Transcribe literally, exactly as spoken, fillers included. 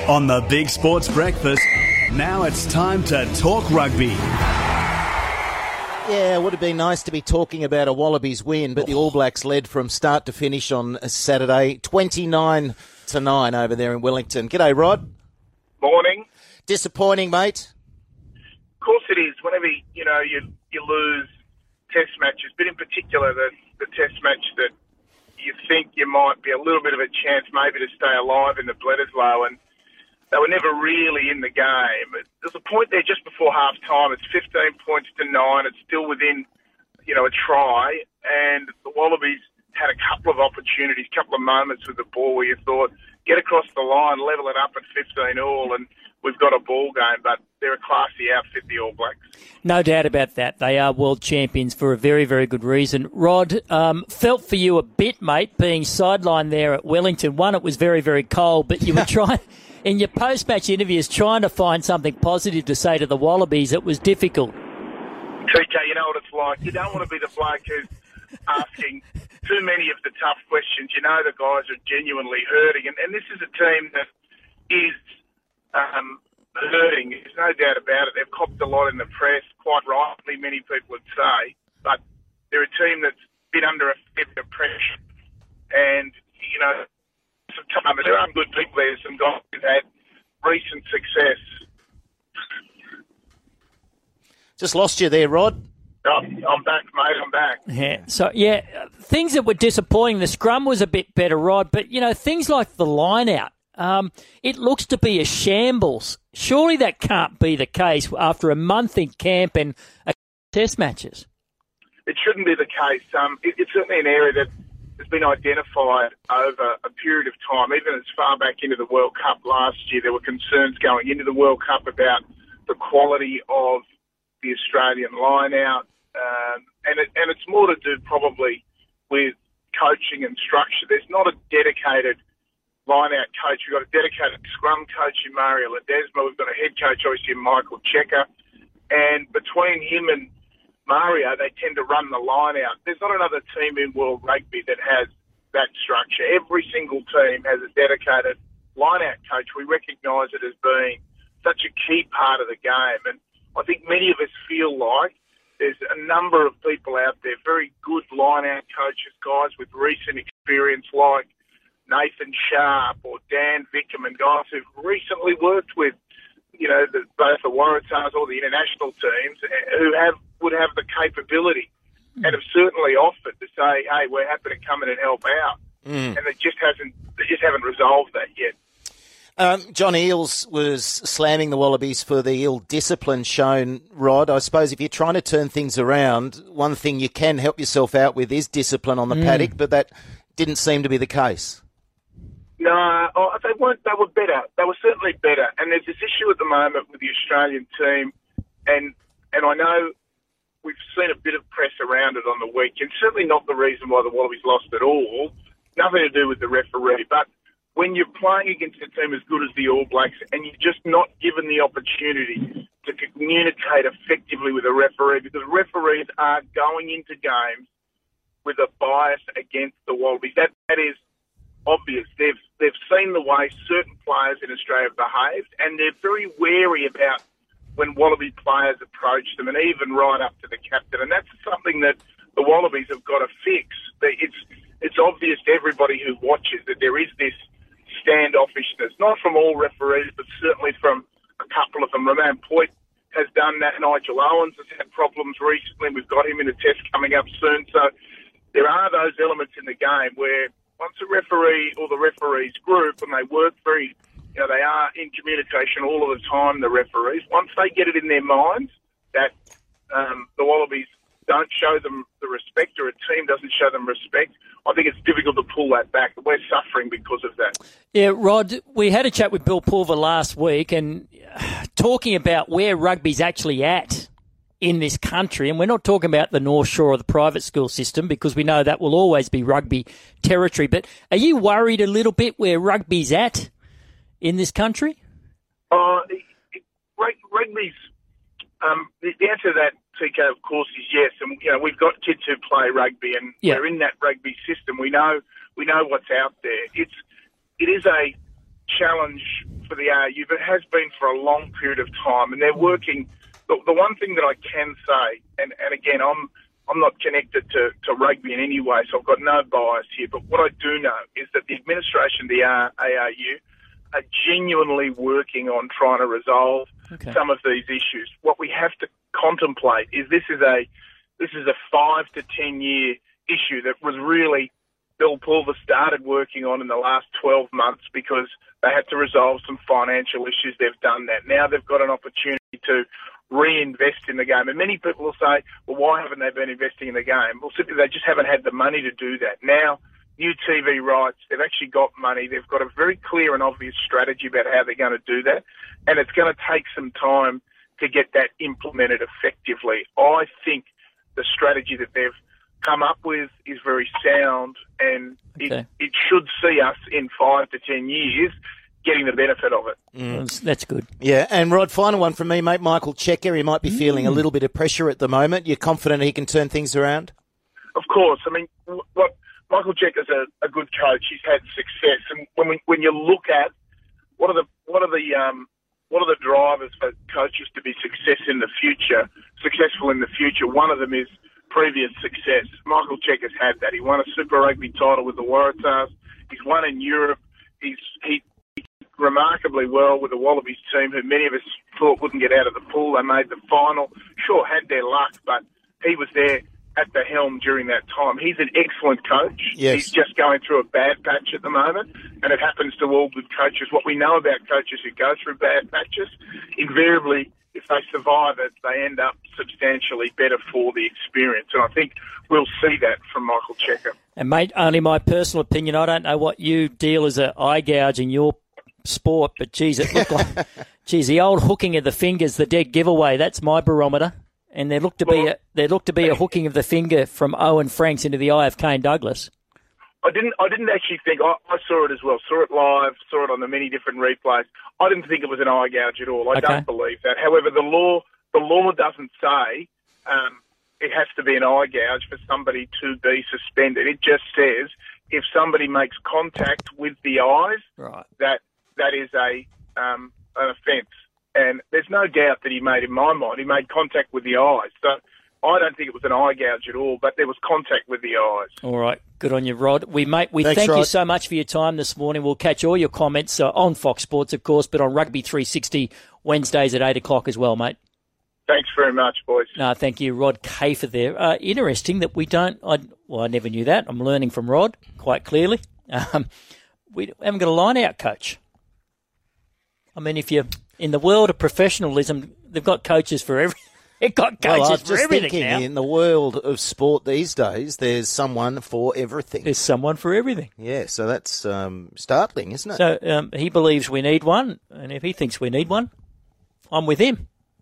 On the Big Sports Breakfast, now it's time to talk rugby. Yeah, it would have been nice to be talking about a Wallabies win, but the All Blacks led from start to finish on Saturday, twenty-nine to nine over there in Wellington. G'day, Rod. Morning. Disappointing, mate? Of course it is. Whenever, you know, you you lose test matches, but in particular the, the test match that you think you might be a little bit of a chance maybe to stay alive in the Bledisloe, and they were never really in the game. There's a point there just before half-time. It's fifteen points to nine. It's still within, you know, a try. And the Wallabies had a couple of opportunities, a couple of moments with the ball where you thought, get across the line, level it up at fifteen all, and we've got a ball game. But they're a classy outfit, the All Blacks. No doubt about that. They are world champions for a very, very good reason. Rod, um, felt for you a bit, mate, being sidelined there at Wellington. One, it was very, very cold, but you were trying... In your post-match interviews, trying to find something positive to say to the Wallabies, it was difficult. T K, you know what it's like. You don't want to be the bloke who's asking too many of the tough questions. You know the guys are genuinely hurting. And, and this is a team that is um, hurting. There's no doubt about it. They've copped a lot in the press, quite rightly, many people would say. But they're a team that's been under a fair bit of pressure. And, you know, Some, there are good people there, some guys who've had recent success. Just lost you there, Rod. Oh, I'm back, mate, I'm back. Yeah. So, yeah, things that were disappointing. The scrum was a bit better, Rod, but, you know, things like the line-out, um, it looks to be a shambles. Surely that can't be the case after a month in camp and a test matches. It shouldn't be the case. Um, it, it's certainly an area that has been identified over a period of time. Even as far back into the World Cup last year, there were concerns going into the World Cup about the quality of the Australian line-out. Um, and, it, and it's more to do probably with coaching and structure. There's not a dedicated line-out coach. We've got a dedicated scrum coach in Mario Ledesma. We've got a head coach, obviously, in Michael Checker. And between him and Mario, they tend to run the line out. There's not another team in World Rugby that has that structure. Every single team has a dedicated line-out coach. We recognise it as being such a key part of the game. And I think many of us feel like there's a number of people out there, very good line-out coaches, guys with recent experience like Nathan Sharp or Dan Vickerman, guys who've recently worked with, you know, the, both the Waratahs or the international teams who have would have the capability and have certainly offered to say, hey, we're happy to come in and help out. Mm. And it just hasn't, they just haven't resolved that yet. Um, John Eales was slamming the Wallabies for the ill discipline shown, Rod. I suppose if you're trying to turn things around, one thing you can help yourself out with is discipline on the mm. paddock, but that didn't seem to be the case. No, oh, they weren't. They were better. They were certainly better. And there's this issue at the moment with the Australian team, and and I know we've seen a bit of press around it on the weekend. Certainly not the reason why the Wallabies lost at all. Nothing to do with the referee. But when you're playing against a team as good as the All Blacks and you're just not given the opportunity to communicate effectively with a referee, because referees are going into games with a bias against the Wallabies. That that is obvious. They've they've seen the way certain players in Australia have behaved, and they're very wary about when Wallaby players approach them, and even right up to the captain. And that's something that the Wallabies have got to fix. It's it's obvious to everybody who watches that there is this standoffishness, not from all referees, but certainly from a couple of them. Romain Poit has done that. Nigel Owens has had problems recently. We've got him in a test coming up soon. So there are those elements in the game where once a referee or the referees group, and they work very, you know, they are in communication all of the time, the referees, once they get it in their minds that um, the Wallabies don't show them the respect, or a team doesn't show them respect, I think it's difficult to pull that back. We're suffering because of that. Yeah, Rod, we had a chat with Bill Pulver last week and talking about where rugby's actually at in this country, and we're not talking about the North Shore or the private school system because we know that will always be rugby territory, but are you worried a little bit where rugby's at in this country? Uh, rugby's, um, the answer to that, T K, of course, is yes. And you know, we've got kids who play rugby, and yeah. we're in that rugby system. We know we know what's out there. It's it is a challenge for the A R U, but it has been for a long period of time, and they're working. The, the one thing that I can say, and, and again, I'm I'm not connected to, to rugby in any way, so I've got no bias here, but what I do know is that the administration of the A R U are genuinely working on trying to resolve okay. some of these issues. What we have to contemplate is this is a this is a five to ten year issue that was really Bill Pulver started working on in the last twelve months because they had to resolve some financial issues. They've done that. Now they've got an opportunity to reinvest in the game. And many people will say, well, why haven't they been investing in the game? Well, simply they just haven't had the money to do that. Now, new T V rights, they've actually got money. They've got a very clear and obvious strategy about how they're going to do that. And it's going to take some time to get that implemented effectively. I think the strategy that they've come up with is very sound, and okay. it, it should see us in five to ten years getting the benefit of it. Mm. That's good. Yeah, and Rod, final one from me, mate. Michael Cheika, he might be mm. feeling a little bit of pressure at the moment. You're confident he can turn things around? Of course. I mean, what Michael Cheika's a, a good coach. He's had success, and when we, when you look at what are the what are the um, what are the drivers for coaches to be success in the future, successful in the future? One of them is previous success. Michael Cheika's had that. He won a Super Rugby title with the Waratahs. He's won in Europe. He's he. remarkably well with the Wallabies team, who many of us thought wouldn't get out of the pool. They made the final. Sure, had their luck, but he was there at the helm during that time. He's an excellent coach. Yes. He's just going through a bad patch at the moment, and it happens to all good coaches. What we know about coaches who go through bad patches, invariably, if they survive it, they end up substantially better for the experience. And I think we'll see that from Michael Cheika. And, mate, only my personal opinion, I don't know what you deal as an eye gouge in your sport, but geez, it looked like, geez, the old hooking of the fingers, the dead giveaway. That's my barometer, and there looked to well, be a, there looked to be a hooking of the finger from Owen Franks into the eye of Kane Douglas. I didn't, I didn't actually think. I, I saw it as well. Saw it live. Saw it on the many different replays. I didn't think it was an eye gouge at all. I okay. don't believe that. However, the law, the law doesn't say um, it has to be an eye gouge for somebody to be suspended. It just says if somebody makes contact with the eyes, right. that. That is a um, an offence, and there's no doubt that he made, in my mind, he made contact with the eyes. So I don't think it was an eye gouge at all, but there was contact with the eyes. All right, good on you, Rod. We mate, we Thanks, thank Rod. you so much for your time this morning. We'll catch all your comments uh, on Fox Sports, of course, but on Rugby three sixty Wednesdays at eight o'clock as well, mate. Thanks very much, boys. No, thank you, Rod Kafer there. Uh, interesting that we don't. I, well, I never knew that. I'm learning from Rod quite clearly. Um, we haven't got a line-out coach. I mean, if you're in the world of professionalism, they've got coaches for everything. They've got coaches well, I was for just everything thinking, now. in the world of sport these days, there's someone for everything. There's someone for everything. Yeah, so that's um, startling, isn't it? So um, he believes we need one, and if he thinks we need one, I'm with him.